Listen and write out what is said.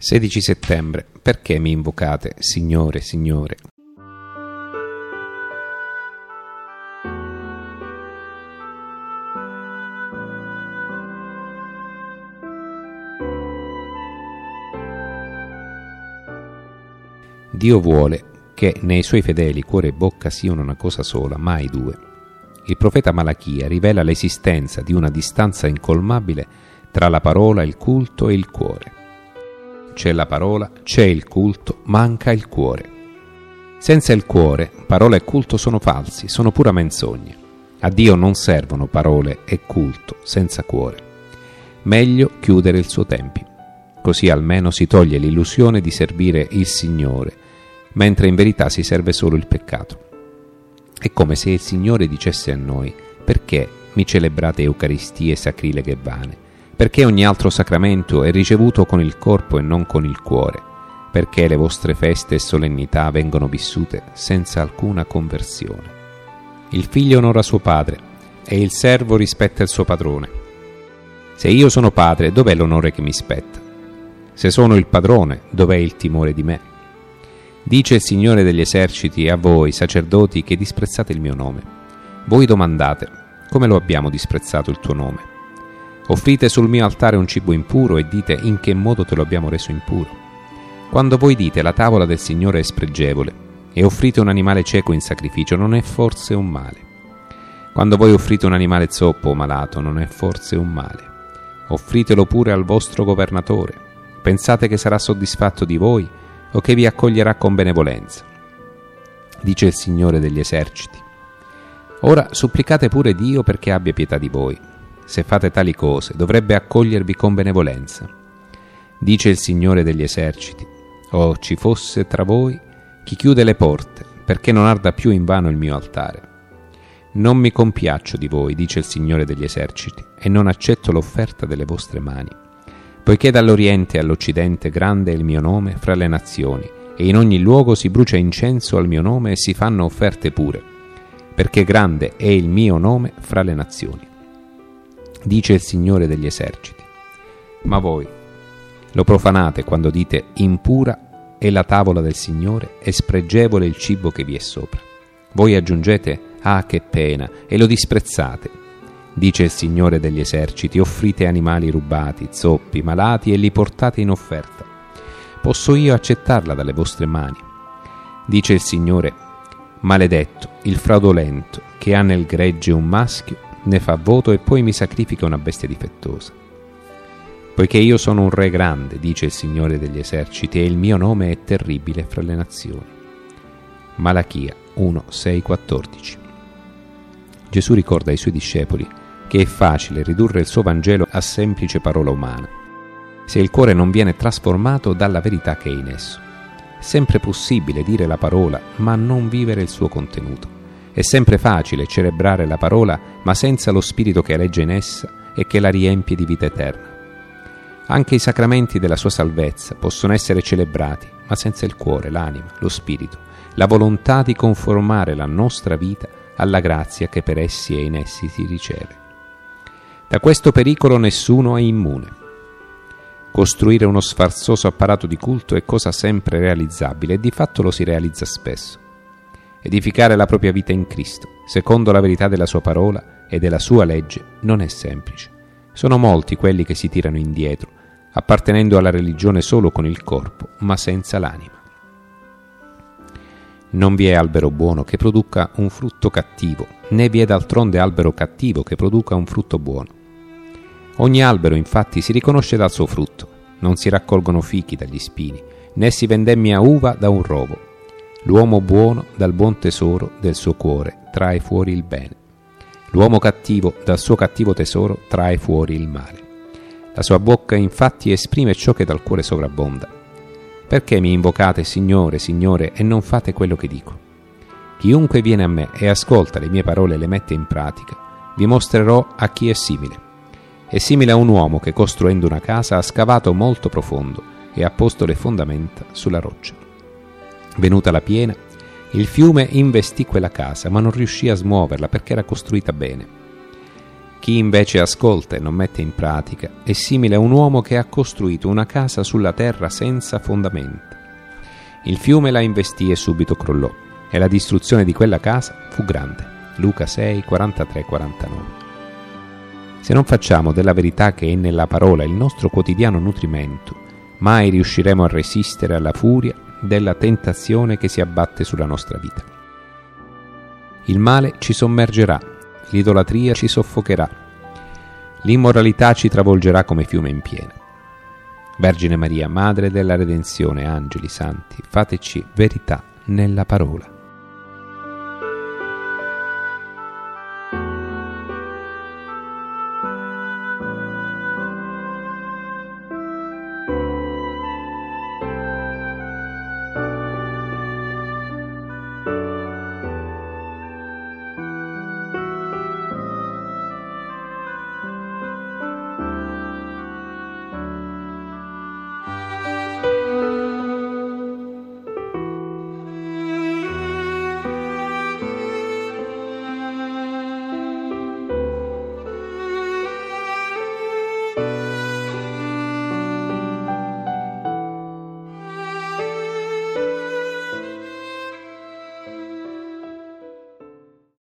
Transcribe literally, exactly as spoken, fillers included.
sedici settembre. Perché mi invocate, Signore, Signore? Dio vuole che nei suoi fedeli cuore e bocca siano una cosa sola, mai due. Il profeta Malachia rivela l'esistenza di una distanza incolmabile tra la parola, il culto e il cuore. C'è la parola, c'è il culto, manca il cuore. Senza il cuore, parola e culto sono falsi, sono pura menzogne. A Dio non servono parole e culto senza cuore. Meglio chiudere il suo tempio. Così almeno si toglie l'illusione di servire il Signore, mentre in verità si serve solo il peccato. È come se il Signore dicesse a noi: perché mi celebrate eucaristie sacrileghe e vane? Perché ogni altro sacramento è ricevuto con il corpo e non con il cuore? Perché le vostre feste e solennità vengono vissute senza alcuna conversione? Il figlio onora suo padre e il servo rispetta il suo padrone. Se io sono padre, dov'è l'onore che mi spetta? Se sono il padrone, dov'è il timore di me? Dice il Signore degli eserciti a voi, sacerdoti, che disprezzate il mio nome. Voi domandate: come lo abbiamo disprezzato il tuo nome? Offrite sul mio altare un cibo impuro e dite: in che modo te lo abbiamo reso impuro? Quando voi dite: la tavola del Signore è spregevole, e offrite un animale cieco in sacrificio, non è forse un male? Quando voi offrite un animale zoppo o malato, non è forse un male? Offritelo pure al vostro governatore. Pensate che sarà soddisfatto di voi o che vi accoglierà con benevolenza? Dice il Signore degli eserciti. Ora supplicate pure Dio perché abbia pietà di voi. Se fate tali cose, dovrebbe accogliervi con benevolenza. Dice il Signore degli eserciti: oh, ci fosse tra voi chi chiude le porte, perché non arda più invano il mio altare. Non mi compiaccio di voi, dice il Signore degli eserciti, e non accetto l'offerta delle vostre mani. Poiché dall'Oriente all'Occidente grande è il mio nome fra le nazioni, e in ogni luogo si brucia incenso al mio nome e si fanno offerte pure, perché grande è il mio nome fra le nazioni. Dice il Signore degli eserciti. Ma voi lo profanate quando dite: impura è la tavola del Signore e spregevole il cibo che vi è sopra. Voi aggiungete: ah, che pena, e lo disprezzate. Dice il Signore degli eserciti: offrite animali rubati, zoppi, malati e li portate in offerta. Posso io accettarla dalle vostre mani? Dice il Signore: maledetto il fraudolento che ha nel gregge un maschio, ne fa voto e poi mi sacrifica una bestia difettosa. Poiché io sono un re grande, dice il Signore degli eserciti, e il mio nome è terribile fra le nazioni. Malachia uno, sei, quattordici. Gesù ricorda ai suoi discepoli che è facile ridurre il suo Vangelo a semplice parola umana, se il cuore non viene trasformato dalla verità che è in esso. È sempre possibile dire la parola, ma non vivere il suo contenuto. È sempre facile celebrare la parola, ma senza lo spirito che aleggia in essa e che la riempie di vita eterna. Anche i sacramenti della sua salvezza possono essere celebrati, ma senza il cuore, l'anima, lo spirito, la volontà di conformare la nostra vita alla grazia che per essi e in essi si riceve. Da questo pericolo nessuno è immune. Costruire uno sfarzoso apparato di culto è cosa sempre realizzabile e di fatto lo si realizza spesso. Edificare la propria vita in Cristo, secondo la verità della sua parola e della sua legge, non è semplice. Sono molti quelli che si tirano indietro, appartenendo alla religione solo con il corpo, ma senza l'anima. Non vi è albero buono che produca un frutto cattivo, né vi è d'altronde albero cattivo che produca un frutto buono. Ogni albero, infatti, si riconosce dal suo frutto. Non si raccolgono fichi dagli spini, né si vendemmia uva da un rovo. L'uomo buono dal buon tesoro del suo cuore trae fuori il bene. L'uomo cattivo dal suo cattivo tesoro trae fuori il male. La sua bocca infatti esprime ciò che dal cuore sovrabbonda. Perché mi invocate Signore, Signore, e non fate quello che dico? Chiunque viene a me e ascolta le mie parole e le mette in pratica, vi mostrerò a chi è simile. È simile a un uomo che, costruendo una casa, ha scavato molto profondo e ha posto le fondamenta sulla roccia. Venuta la piena, il fiume investì quella casa, ma non riuscì a smuoverla perché era costruita bene. Chi invece ascolta e non mette in pratica è simile a un uomo che ha costruito una casa sulla terra senza fondamenta. Il fiume la investì e subito crollò, e la distruzione di quella casa fu grande. Luca sei, quarantatré quarantanove. Se non facciamo della verità che è nella parola il nostro quotidiano nutrimento, mai riusciremo a resistere alla furia della tentazione che si abbatte sulla nostra vita. Il male ci sommergerà, l'idolatria ci soffocherà, l'immoralità ci travolgerà come fiume in piena. Vergine Maria, Madre della Redenzione, angeli santi, fateci verità nella parola.